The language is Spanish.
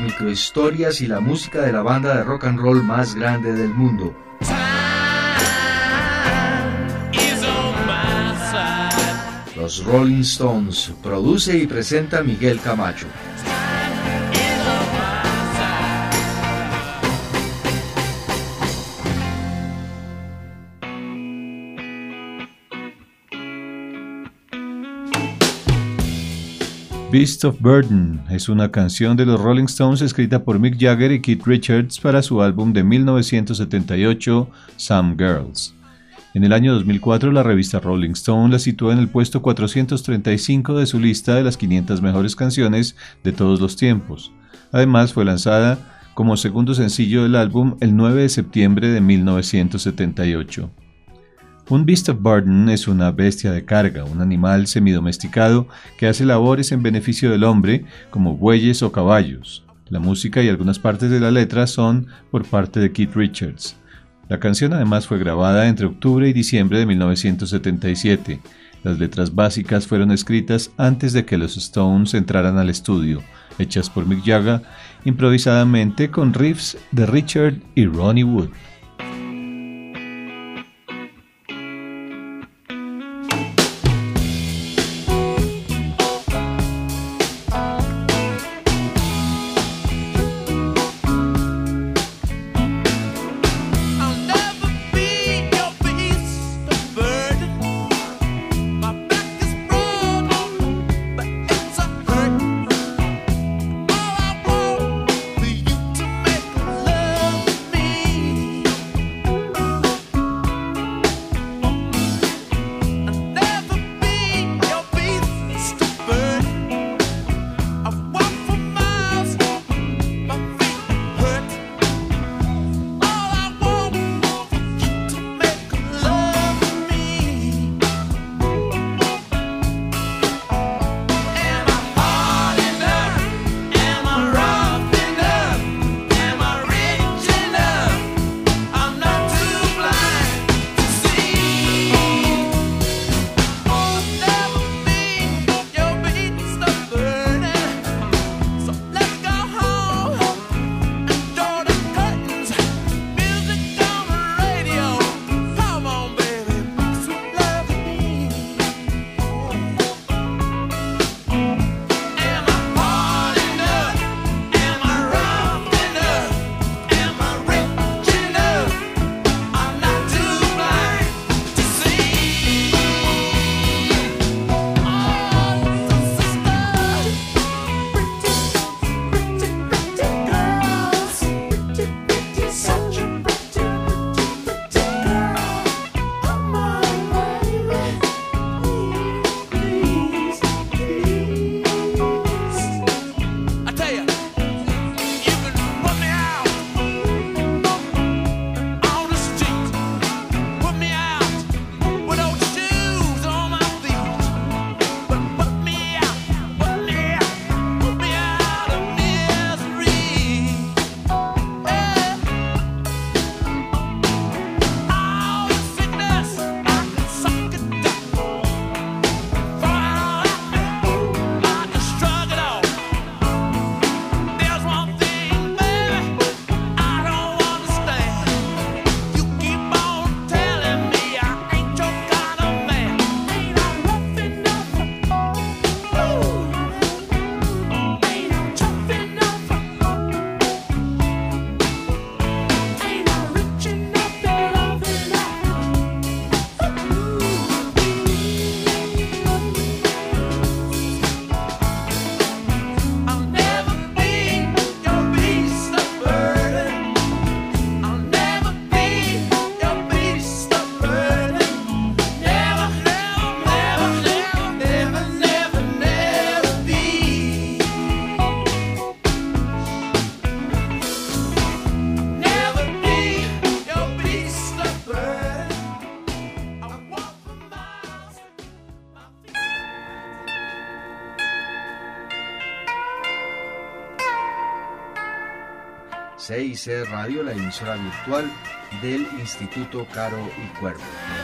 microhistorias y la música de la banda de rock and roll más grande del mundo. Los Rolling Stones, produce y presenta Miguel Camacho. Beast of Burden es una canción de los Rolling Stones escrita por Mick Jagger y Keith Richards para su álbum de 1978, Some Girls. En el año 2004, la revista Rolling Stone la situó en el puesto 435 de su lista de las 500 mejores canciones de todos los tiempos. Además, fue lanzada como segundo sencillo del álbum el 9 de septiembre de 1978. Un Beast of Burden es una bestia de carga, un animal semidomesticado que hace labores en beneficio del hombre, como bueyes o caballos. La música y algunas partes de la letra son por parte de Keith Richards. La canción además fue grabada entre octubre y diciembre de 1977. Las letras básicas fueron escritas antes de que los Stones entraran al estudio, hechas por Mick Jagger improvisadamente con riffs de Richard y Ronnie Wood. CIC Radio, la emisora virtual del Instituto Caro y Cuervo.